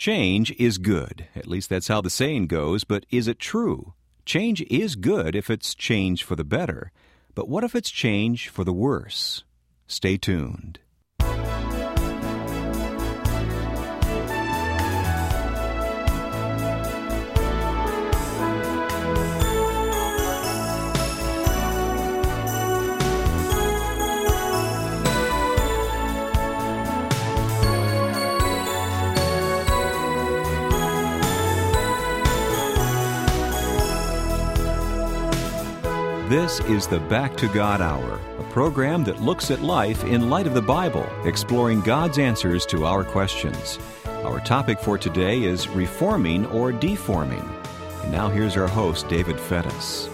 Change is good. At least that's how the saying goes, but is it true? Change is good if it's change for the better. But what if it's change for the worse? Stay tuned. This is the Back to God Hour, a program that looks at life in light of the Bible, exploring God's answers to our questions. Our topic for today is reforming or deforming. And now here's our host, David Fettis.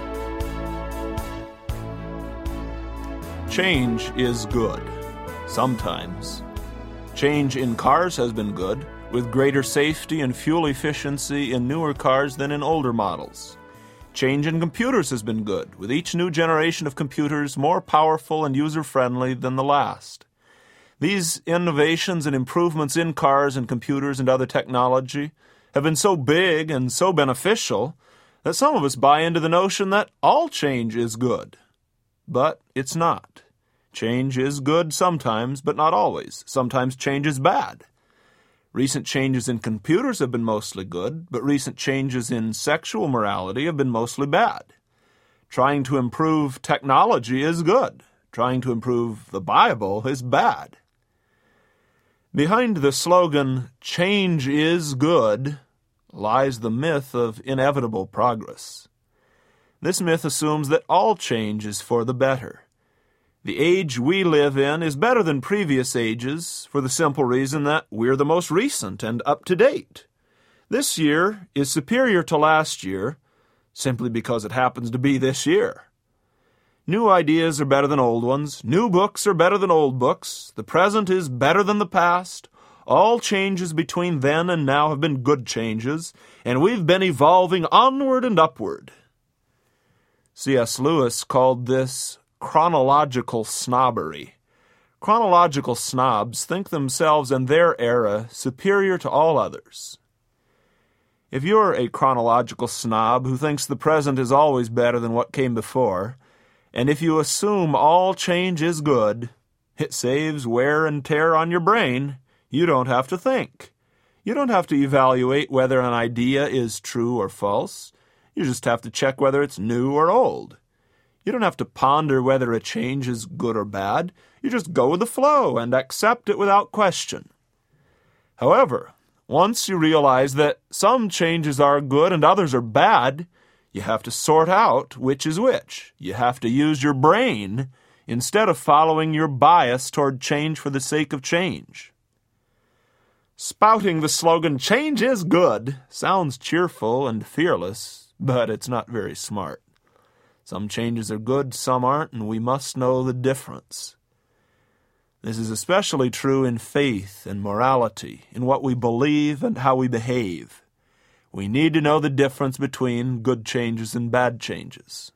Change is good. Sometimes. Change in cars has been good, with greater safety and fuel efficiency in newer cars than in older models. Change in computers has been good, with each new generation of computers more powerful and user-friendly than the last. These innovations and improvements in cars and computers and other technology have been so big and so beneficial that some of us buy into the notion that all change is good. But it's not. Change is good sometimes, but not always. Sometimes change is bad. Recent changes in computers have been mostly good, but recent changes in sexual morality have been mostly bad. Trying to improve technology is good. Trying to improve the Bible is bad. Behind the slogan, "Change is good," lies the myth of inevitable progress. This myth assumes that all change is for the better. The age we live in is better than previous ages for the simple reason that we're the most recent and up-to-date. This year is superior to last year simply because it happens to be this year. New ideas are better than old ones. New books are better than old books. The present is better than the past. All changes between then and now have been good changes, and we've been evolving onward and upward. C.S. Lewis called this chronological snobbery. Chronological snobs think themselves and their era superior to all others. If you're a chronological snob who thinks the present is always better than what came before, and if you assume all change is good, it saves wear and tear on your brain. You don't have to think. You don't have to evaluate whether an idea is true or false. You just have to check whether it's new or old. You don't have to ponder whether a change is good or bad. You just go with the flow and accept it without question. However, once you realize that some changes are good and others are bad, you have to sort out which is which. You have to use your brain instead of following your bias toward change for the sake of change. Spouting the slogan, "Change is good," sounds cheerful and fearless, but it's not very smart. Some changes are good, some aren't, and we must know the difference. This is especially true in faith and morality, in what we believe and how we behave. We need to know the difference between good changes and bad changes.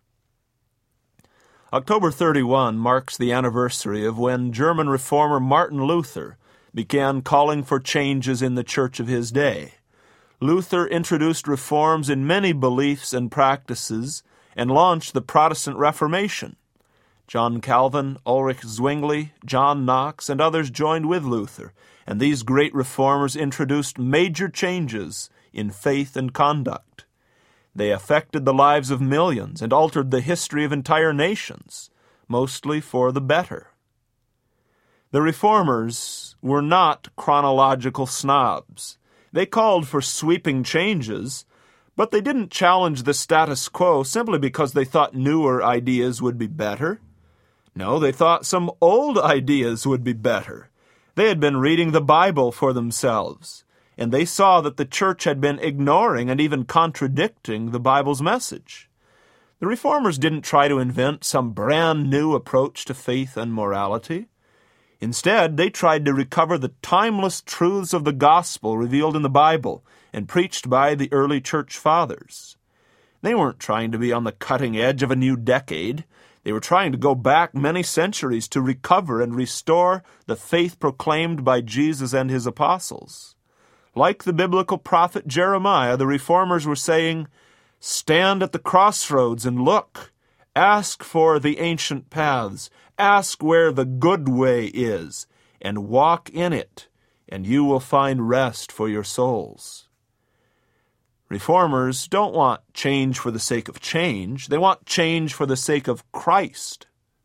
October 31 marks the anniversary of when German reformer Martin Luther began calling for changes in the church of his day. Luther introduced reforms in many beliefs and practices and launched the Protestant Reformation. John Calvin, Ulrich Zwingli, John Knox, and others joined with Luther, and these great reformers introduced major changes in faith and conduct. They affected the lives of millions and altered the history of entire nations, mostly for the better. The reformers were not chronological snobs. They called for sweeping changes, but they didn't challenge the status quo simply because they thought newer ideas would be better. No, they thought some old ideas would be better. They had been reading the Bible for themselves, and they saw that the church had been ignoring and even contradicting the Bible's message. The reformers didn't try to invent some brand new approach to faith and morality. Instead, they tried to recover the timeless truths of the gospel revealed in the Bible and preached by the early church fathers. They weren't trying to be on the cutting edge of a new decade. They were trying to go back many centuries to recover and restore the faith proclaimed by Jesus and his apostles. Like the biblical prophet Jeremiah, the Reformers were saying, stand at the crossroads and look. Ask for the ancient paths. Ask where the good way is, and walk in it, and you will find rest for your souls. Reformers don't want change for the sake of change. They want change for the sake of Christ.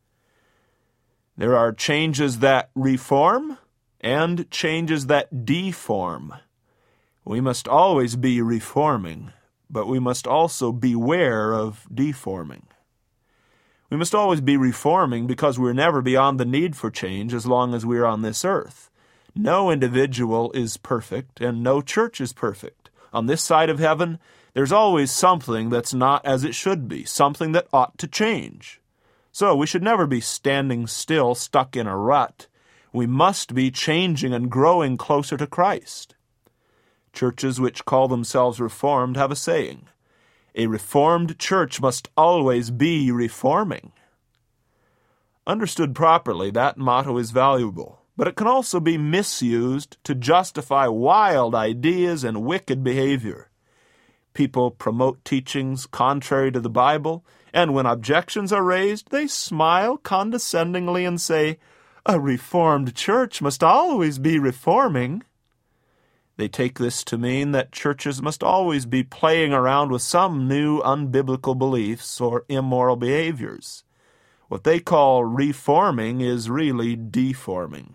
There are changes that reform and changes that deform. We must always be reforming, but we must also beware of deforming. We must always be reforming because we're never beyond the need for change as long as we're on this earth. No individual is perfect, and no church is perfect. On this side of heaven, there's always something that's not as it should be, something that ought to change. So we should never be standing still, stuck in a rut. We must be changing and growing closer to Christ. Churches which call themselves Reformed have a saying, a Reformed church must always be reforming. Understood properly, that motto is valuable, but it can also be misused to justify wild ideas and wicked behavior. People promote teachings contrary to the Bible, and when objections are raised, they smile condescendingly and say, a Reformed church must always be reforming. They take this to mean that churches must always be playing around with some new unbiblical beliefs or immoral behaviors. What they call reforming is really deforming.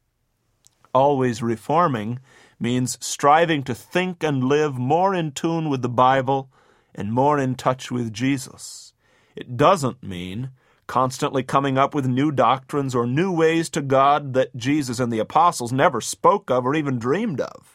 Always reforming means striving to think and live more in tune with the Bible and more in touch with Jesus. It doesn't mean constantly coming up with new doctrines or new ways to God that Jesus and the apostles never spoke of or even dreamed of.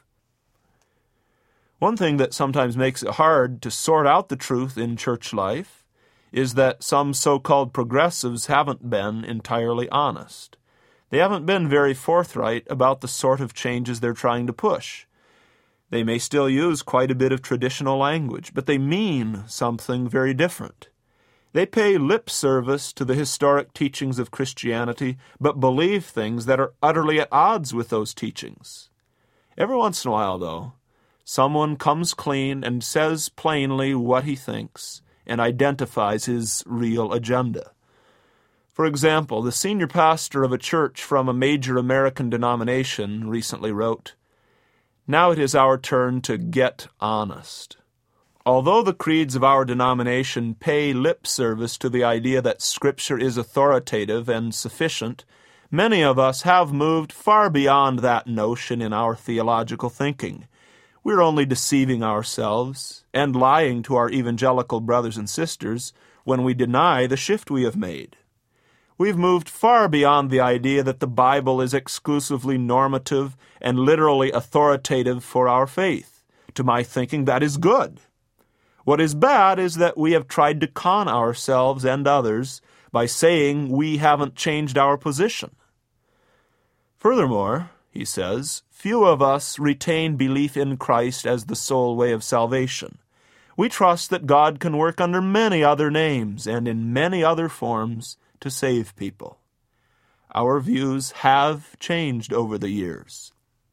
One thing that sometimes makes it hard to sort out the truth in church life is that some so-called progressives haven't been entirely honest. They haven't been very forthright about the sort of changes they're trying to push. They may still use quite a bit of traditional language, but they mean something very different. They pay lip service to the historic teachings of Christianity, but believe things that are utterly at odds with those teachings. Every once in a while, though, someone comes clean and says plainly what he thinks and identifies his real agenda. For example, the senior pastor of a church from a major American denomination recently wrote, "Now it is our turn to get honest." Although the creeds of our denomination pay lip service to the idea that Scripture is authoritative and sufficient, many of us have moved far beyond that notion in our theological thinking. We're only deceiving ourselves and lying to our evangelical brothers and sisters when we deny the shift we have made. We've moved far beyond the idea that the Bible is exclusively normative and literally authoritative for our faith. To my thinking, that is good. What is bad is that we have tried to con ourselves and others by saying we haven't changed our position. Furthermore, he says, few of us retain belief in Christ as the sole way of salvation. We trust that God can work under many other names and in many other forms to save people. Our views have changed over the years.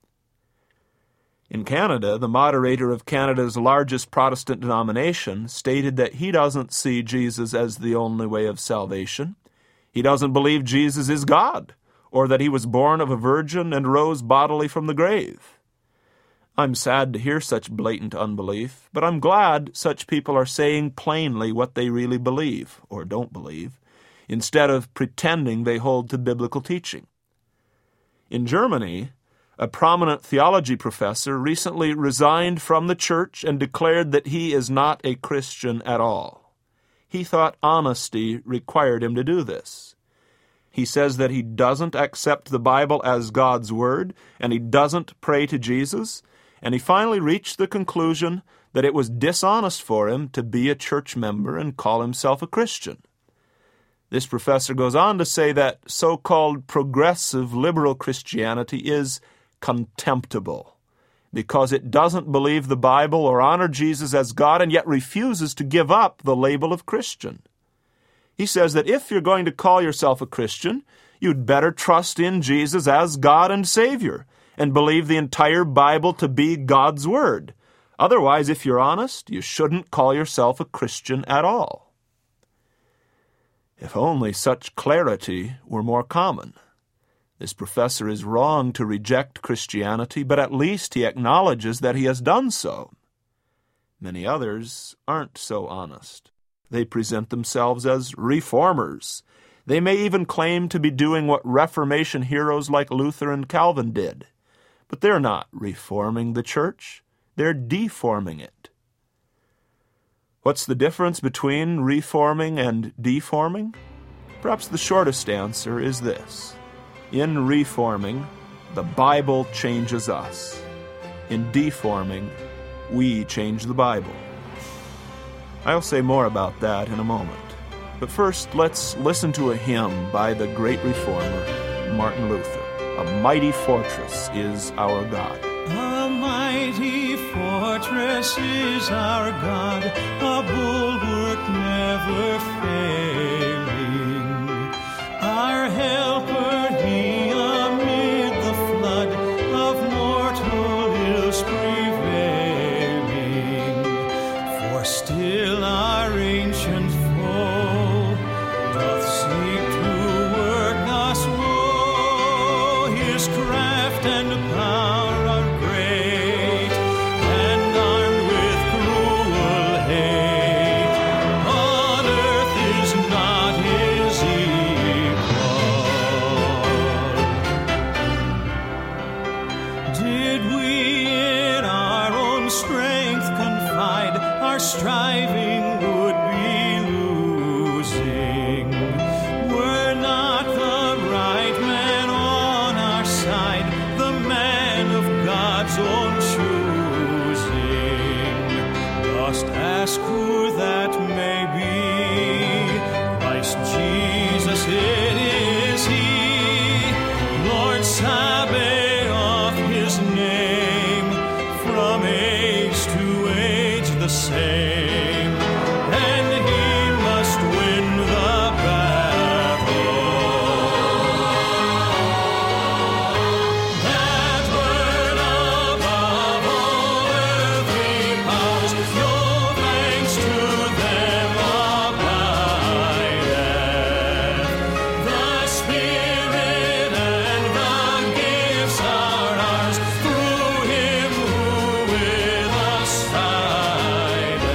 In Canada, the moderator of Canada's largest Protestant denomination stated that he doesn't see Jesus as the only way of salvation. He doesn't believe Jesus is God, or that he was born of a virgin and rose bodily from the grave. I'm sad to hear such blatant unbelief, but I'm glad such people are saying plainly what they really believe, or don't believe, instead of pretending they hold to biblical teaching. In Germany, a prominent theology professor recently resigned from the church and declared that he is not a Christian at all. He thought honesty required him to do this. He says that he doesn't accept the Bible as God's word, and he doesn't pray to Jesus, and he finally reached the conclusion that it was dishonest for him to be a church member and call himself a Christian. This professor goes on to say that so-called progressive liberal Christianity is contemptible because it doesn't believe the Bible or honor Jesus as God and yet refuses to give up the label of Christian. He says that if you're going to call yourself a Christian, you'd better trust in Jesus as God and Savior and believe the entire Bible to be God's Word. Otherwise, if you're honest, you shouldn't call yourself a Christian at all. If only such clarity were more common. This professor is wrong to reject Christianity, but at least he acknowledges that he has done so. Many others aren't so honest. They present themselves as reformers. They may even claim to be doing what Reformation heroes like Luther and Calvin did. But they're not reforming the church. They're deforming it. What's the difference between reforming and deforming? Perhaps the shortest answer is this. In reforming, the Bible changes us. In deforming, we change the Bible. I'll say more about that in a moment. But first, let's listen to a hymn by the great reformer, Martin Luther. A mighty fortress is our God. A mighty fortress is our God, a bulwark never failing. Our helper, he amid the flood of mortal ills prevailing. For still our ancient foe doth seek to work us woe. His craft and power are great, and armed with cruel hate. On earth is not his equal. Did we in our own strength confide, our striving would be losing. Were not the right man on our side, the man of God's own choosing. Dost ask who that may be? Christ Jesus, it is he. Lord Sabaoth, his name, from age to age the same. And he must win the battle. That word above all earthly powers, no thanks to them abideth. The Spirit and the gifts are ours, through him who with us abideth.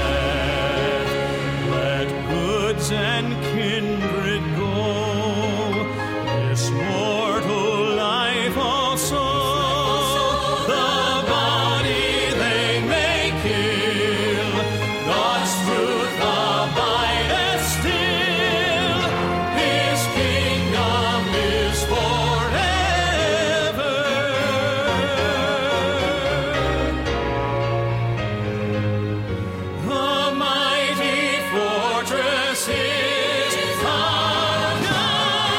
Let goods and kindred go, this mortal life also. The body they may kill, God's truth abideth still. His kingdom is forever. The mighty fortress is our God.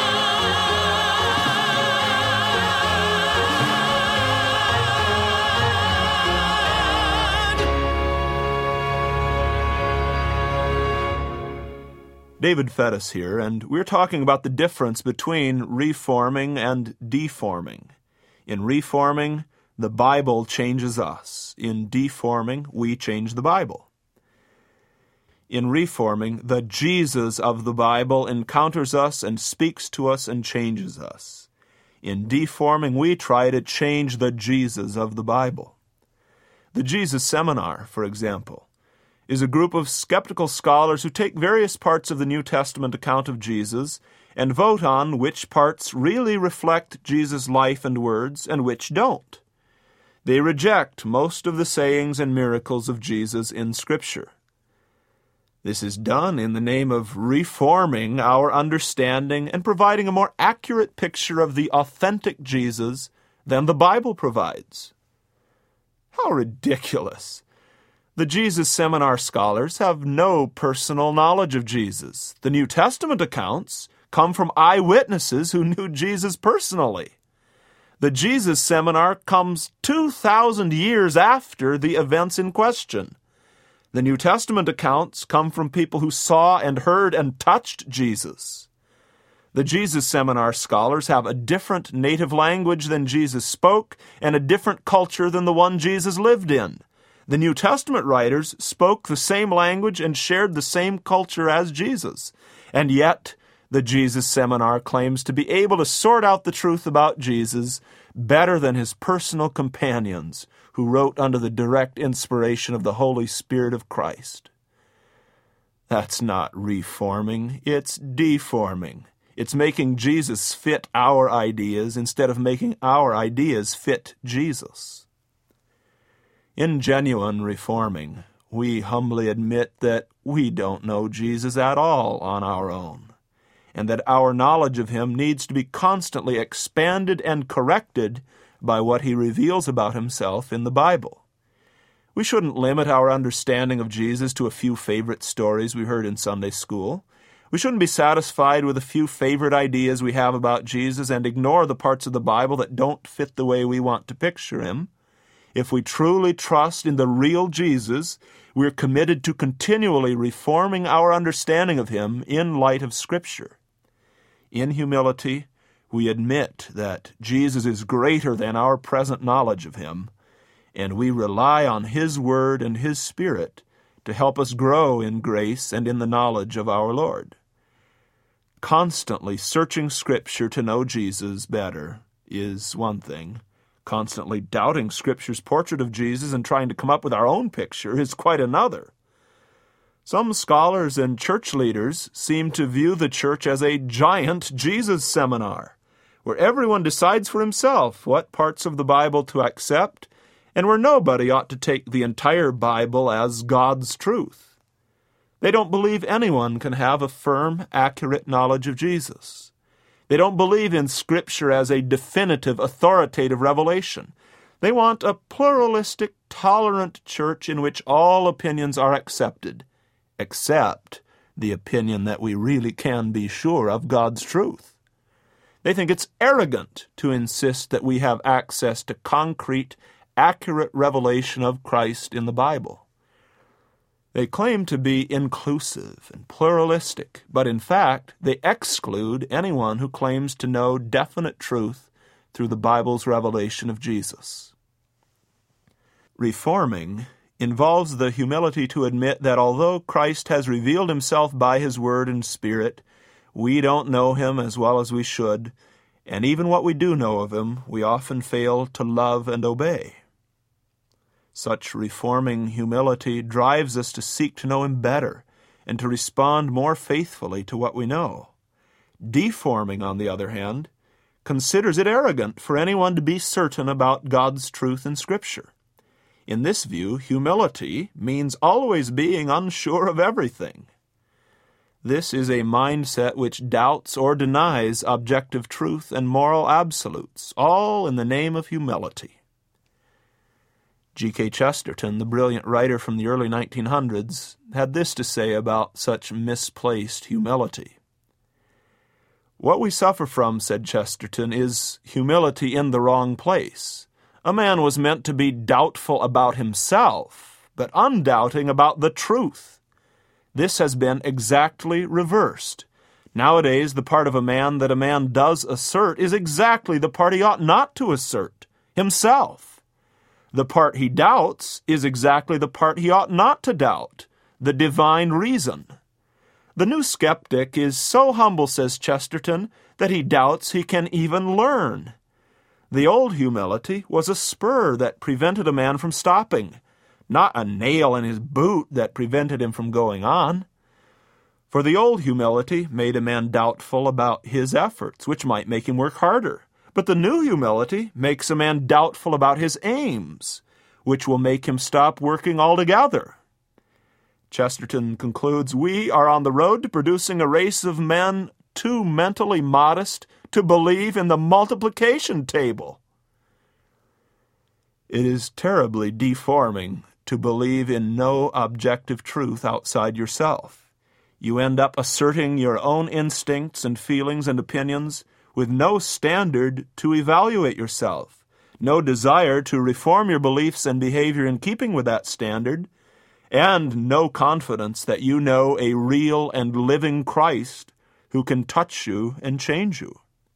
David Fettis here, and we're talking about the difference between reforming and deforming. In reforming, the Bible changes us. In deforming, we change the Bible. In reforming, the Jesus of the Bible encounters us and speaks to us and changes us. In deforming, we try to change the Jesus of the Bible. The Jesus Seminar, for example, is a group of skeptical scholars who take various parts of the New Testament account of Jesus and vote on which parts really reflect Jesus' life and words and which don't. They reject most of the sayings and miracles of Jesus in Scripture. This is done in the name of reforming our understanding and providing a more accurate picture of the authentic Jesus than the Bible provides. How ridiculous! The Jesus Seminar scholars have no personal knowledge of Jesus. The New Testament accounts come from eyewitnesses who knew Jesus personally. The Jesus Seminar comes 2,000 years after the events in question. The New Testament accounts come from people who saw and heard and touched Jesus. The Jesus Seminar scholars have a different native language than Jesus spoke and a different culture than the one Jesus lived in. The New Testament writers spoke the same language and shared the same culture as Jesus. And yet, the Jesus Seminar claims to be able to sort out the truth about Jesus better than his personal companions, who wrote under the direct inspiration of the Holy Spirit of Christ. That's not reforming, it's deforming. It's making Jesus fit our ideas instead of making our ideas fit Jesus. In genuine reforming, we humbly admit that we don't know Jesus at all on our own, and that our knowledge of him needs to be constantly expanded and corrected by what he reveals about himself in the Bible. We shouldn't limit our understanding of Jesus to a few favorite stories we heard in Sunday school. We shouldn't be satisfied with a few favorite ideas we have about Jesus and ignore the parts of the Bible that don't fit the way we want to picture him. If we truly trust in the real Jesus, we're committed to continually reforming our understanding of him in light of Scripture. In humility, we admit that Jesus is greater than our present knowledge of him, and we rely on his Word and his Spirit to help us grow in grace and in the knowledge of our Lord. Constantly searching Scripture to know Jesus better is one thing. Constantly doubting Scripture's portrait of Jesus and trying to come up with our own picture is quite another. Some scholars and church leaders seem to view the church as a giant Jesus seminar, where everyone decides for himself what parts of the Bible to accept, and where nobody ought to take the entire Bible as God's truth. They don't believe anyone can have a firm, accurate knowledge of Jesus. They don't believe in Scripture as a definitive, authoritative revelation. They want a pluralistic, tolerant church in which all opinions are accepted, except the opinion that we really can be sure of God's truth. They think it's arrogant to insist that we have access to concrete, accurate revelation of Christ in the Bible. They claim to be inclusive and pluralistic, but in fact, they exclude anyone who claims to know definite truth through the Bible's revelation of Jesus. Reforming involves the humility to admit that although Christ has revealed himself by his Word and Spirit, we don't know him as well as we should, and even what we do know of him, we often fail to love and obey. Such reforming humility drives us to seek to know him better and to respond more faithfully to what we know. Deforming, on the other hand, considers it arrogant for anyone to be certain about God's truth in Scripture. In this view, humility means always being unsure of everything. This is a mindset which doubts or denies objective truth and moral absolutes, all in the name of humility. G.K. Chesterton, the brilliant writer from the early 1900s, had this to say about such misplaced humility. What we suffer from, said Chesterton, is humility in the wrong place. A man was meant to be doubtful about himself, but undoubting about the truth. This has been exactly reversed. Nowadays, the part of a man that a man does assert is exactly the part he ought not to assert, himself. The part he doubts is exactly the part he ought not to doubt, the divine reason. The new skeptic is so humble, says Chesterton, that he doubts he can even learn. The old humility was a spur that prevented a man from stopping, not a nail in his boot that prevented him from going on. For the old humility made a man doubtful about his efforts, which might make him work harder. But the new humility makes a man doubtful about his aims, which will make him stop working altogether. Chesterton concludes, we are on the road to producing a race of men too mentally modest to believe in the multiplication table. It is terribly deforming to believe in no objective truth outside yourself. You end up asserting your own instincts and feelings and opinions with no standard to evaluate yourself, no desire to reform your beliefs and behavior in keeping with that standard, and no confidence that you know a real and living Christ who can touch you and change you.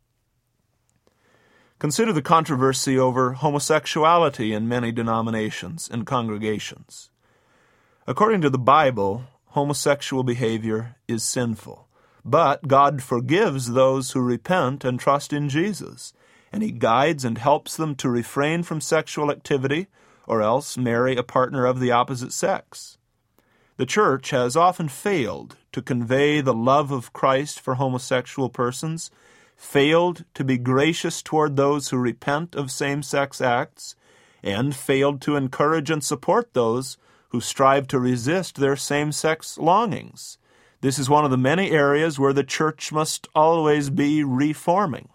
Consider the controversy over homosexuality in many denominations and congregations. According to the Bible, homosexual behavior is sinful, but God forgives those who repent and trust in Jesus, and He guides and helps them to refrain from sexual activity or else marry a partner of the opposite sex. The church has often failed to convey the love of Christ for homosexual persons, failed to be gracious toward those who repent of same-sex acts, and failed to encourage and support those who strive to resist their same-sex longings. This is one of the many areas where the church must always be reforming.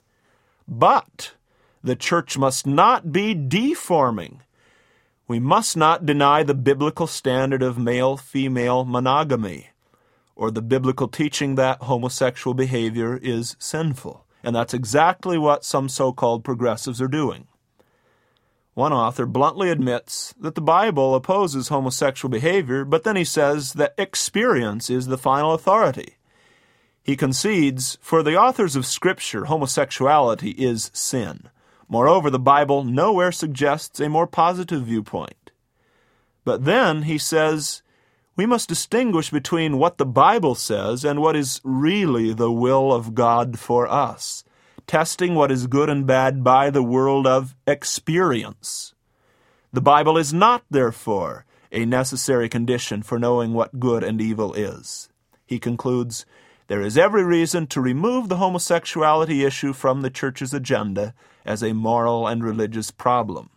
But the church must not be deforming. We must not deny the biblical standard of male-female monogamy, or the biblical teaching that homosexual behavior is sinful. And that's exactly what some so-called progressives are doing. One author bluntly admits that the Bible opposes homosexual behavior, but then he says that experience is the final authority. He concedes, for the authors of Scripture, homosexuality is sin. Moreover, the Bible nowhere suggests a more positive viewpoint. But then he says, we must distinguish between what the Bible says and what is really the will of God for us, testing what is good and bad by the world of experience. The Bible is not, therefore, a necessary condition for knowing what good and evil is. He concludes, there is every reason to remove the homosexuality issue from the church's agenda as a moral and religious problem.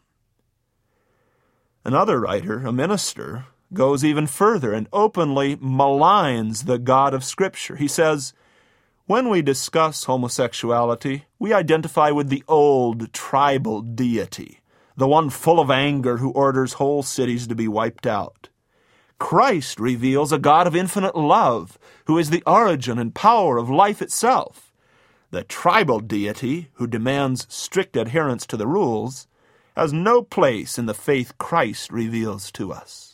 Another writer, a minister, goes even further and openly maligns the God of Scripture. He says, when we discuss homosexuality, we identify with the old tribal deity, the one full of anger who orders whole cities to be wiped out. Christ reveals a God of infinite love, who is the origin and power of life itself. The tribal deity, who demands strict adherence to the rules, has no place in the faith Christ reveals to us.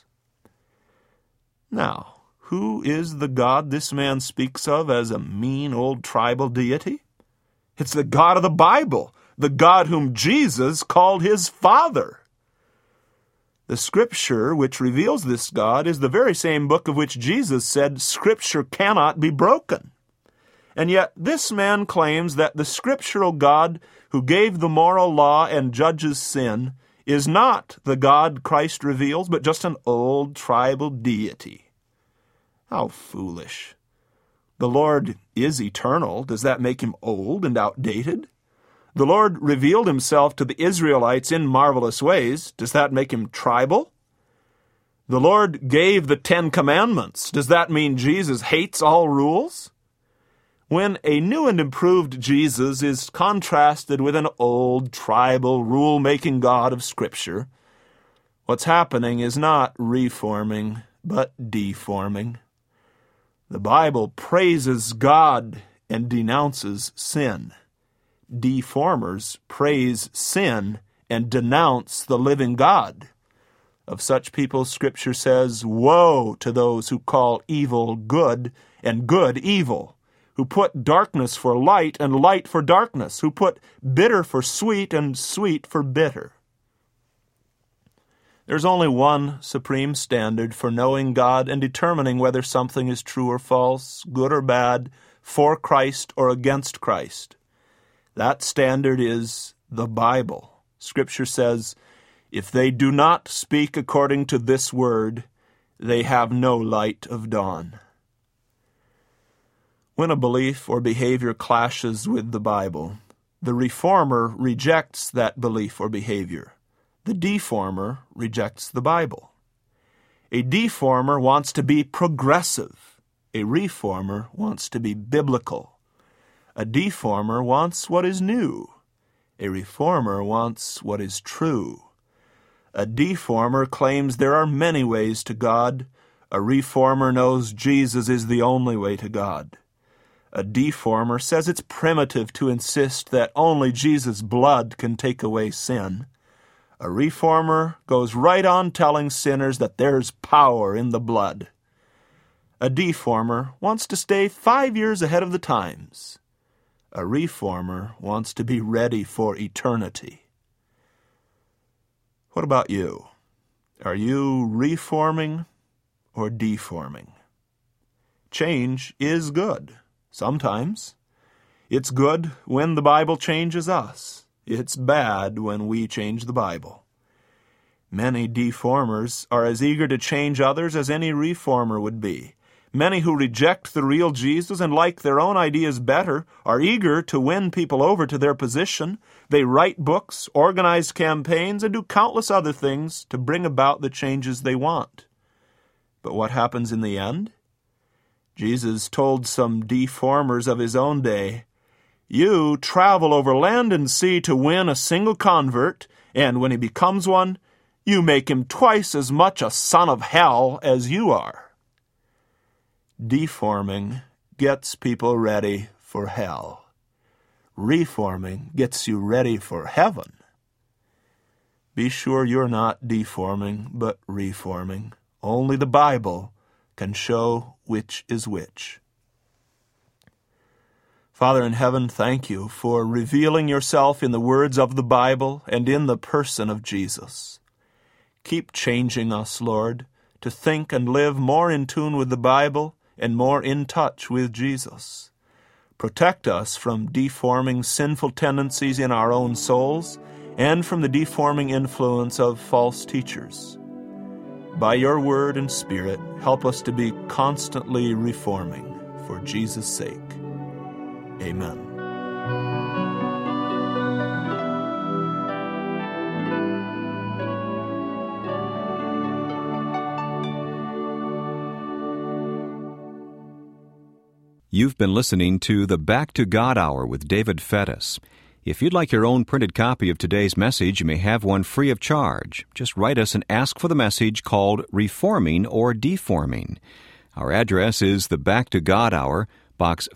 Now, who is the God this man speaks of as a mean old tribal deity? It's the God of the Bible, the God whom Jesus called his Father. The Scripture which reveals this God is the very same book of which Jesus said Scripture cannot be broken. And yet this man claims that the scriptural God who gave the moral law and judges sin is not the God Christ reveals, but just an old tribal deity. How foolish. The Lord is eternal. Does that make him old and outdated? The Lord revealed himself to the Israelites in marvelous ways. Does that make him tribal? The Lord gave the 10 Commandments. Does that mean Jesus hates all rules? When a new and improved Jesus is contrasted with an old tribal rule-making God of Scripture, what's happening is not reforming, but deforming. The Bible praises God and denounces sin. Deformers praise sin and denounce the living God. Of such people, Scripture says, woe to those who call evil good and good evil, who put darkness for light and light for darkness, who put bitter for sweet and sweet for bitter. There's only one supreme standard for knowing God and determining whether something is true or false, good or bad, for Christ or against Christ. That standard is the Bible. Scripture says, if they do not speak according to this word, they have no light of dawn. When a belief or behavior clashes with the Bible, the reformer rejects that belief or behavior. The deformer rejects the Bible. A deformer wants to be progressive. A reformer wants to be biblical. A deformer wants what is new. A reformer wants what is true. A deformer claims there are many ways to God. A reformer knows Jesus is the only way to God. A deformer says it's primitive to insist that only Jesus' blood can take away sin. A reformer goes right on telling sinners that there's power in the blood. A deformer wants to stay 5 years ahead of the times. A reformer wants to be ready for eternity. What about you? Are you reforming or deforming? Change is good, sometimes. It's good when the Bible changes us. It's bad when we change the Bible. Many deformers are as eager to change others as any reformer would be. Many who reject the real Jesus and like their own ideas better are eager to win people over to their position. They write books, organize campaigns, and do countless other things to bring about the changes they want. But what happens in the end? Jesus told some deformers of his own day, "You travel over land and sea to win a single convert, and when he becomes one, you make him twice as much a son of hell as you are." Deforming gets people ready for hell. Reforming gets you ready for heaven. Be sure you're not deforming, but reforming. Only the Bible can show which is which. Father in heaven, thank you for revealing yourself in the words of the Bible and in the person of Jesus. Keep changing us, Lord, to think and live more in tune with the Bible and more in touch with Jesus. Protect us from deforming sinful tendencies in our own souls and from the deforming influence of false teachers. By your word and Spirit, help us to be constantly reforming for Jesus' sake. Amen. You've been listening to the Back to God Hour with David Fettis. If you'd like your own printed copy of today's message, you may have one free of charge. Just write us and ask for the message called Reforming or Deforming. Our address is the Back to God Hour, Box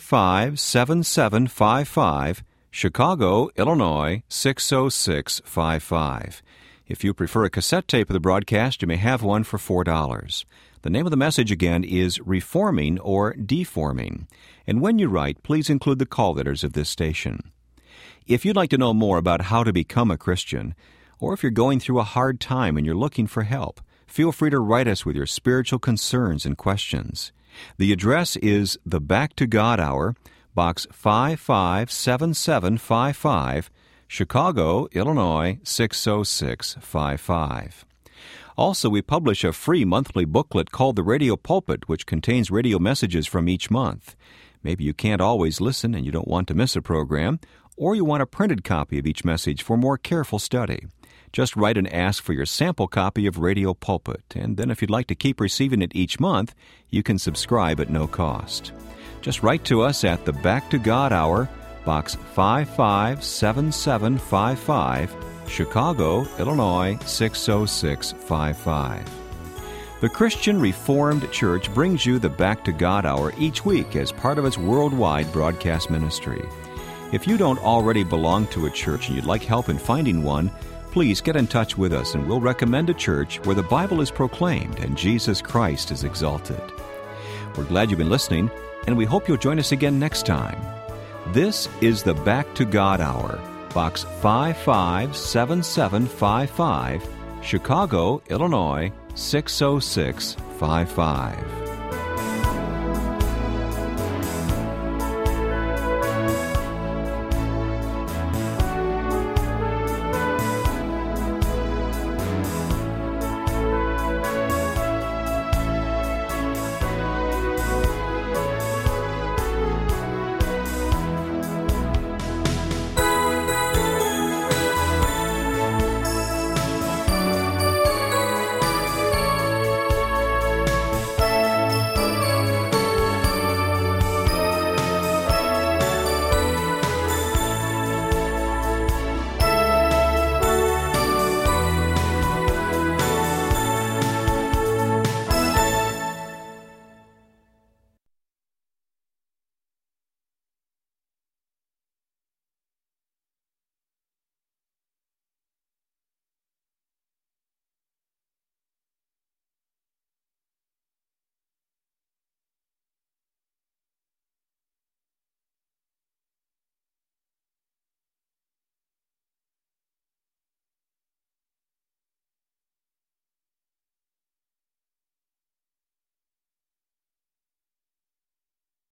557755, Chicago, Illinois 60655. If you prefer a cassette tape of the broadcast, you may have one for $4. The name of the message again is Reforming or Deforming. And when you write, please include the call letters of this station. If you'd like to know more about how to become a Christian, or if you're going through a hard time and you're looking for help, feel free to write us with your spiritual concerns and questions. The address is the Back to God Hour, Box 557755, Chicago, Illinois 60655. Also, we publish a free monthly booklet called The Radio Pulpit, which contains radio messages from each month. Maybe you can't always listen and you don't want to miss a program, or you want a printed copy of each message for more careful study. Just write and ask for your sample copy of Radio Pulpit, and then if you'd like to keep receiving it each month, you can subscribe at no cost. Just write to us at the Back to God Hour, Box 557755, Chicago, Illinois 60655. The Christian Reformed Church brings you the Back to God Hour each week as part of its worldwide broadcast ministry. If you don't already belong to a church and you'd like help in finding one, please get in touch with us and we'll recommend a church where the Bible is proclaimed and Jesus Christ is exalted. We're glad you've been listening, and we hope you'll join us again next time. This is the Back to God Hour, Box 557755, Chicago, Illinois 60655.